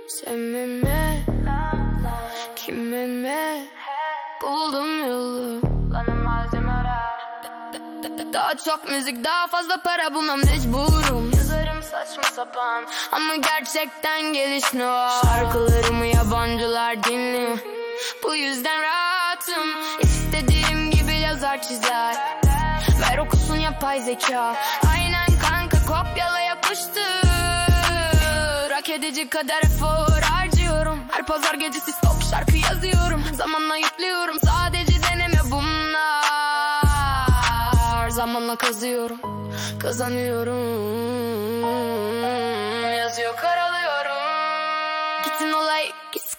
Sevmeme, kimime buldum yolu. Daha çok müzik, daha fazla para bulmam mecburum. Yazarım saçma sapan ama gerçekten gelişine o. Şarkılarımı yabancılar dinliyor, bu yüzden rahatım. İstediğim gibi yazar çizer, ver okusun yapay zeka. Aynen kanka, kopyala yapıştır. Hak edici kadar efor harcıyorum. Her pazar gecesi stop şarkı yazıyorum. Zamanla yüklüyorum, sadece deneme bunlar. Zamanla kazıyorum, kazanıyorum. Yazıyor karalıyorum. Gitsin olay, gitsin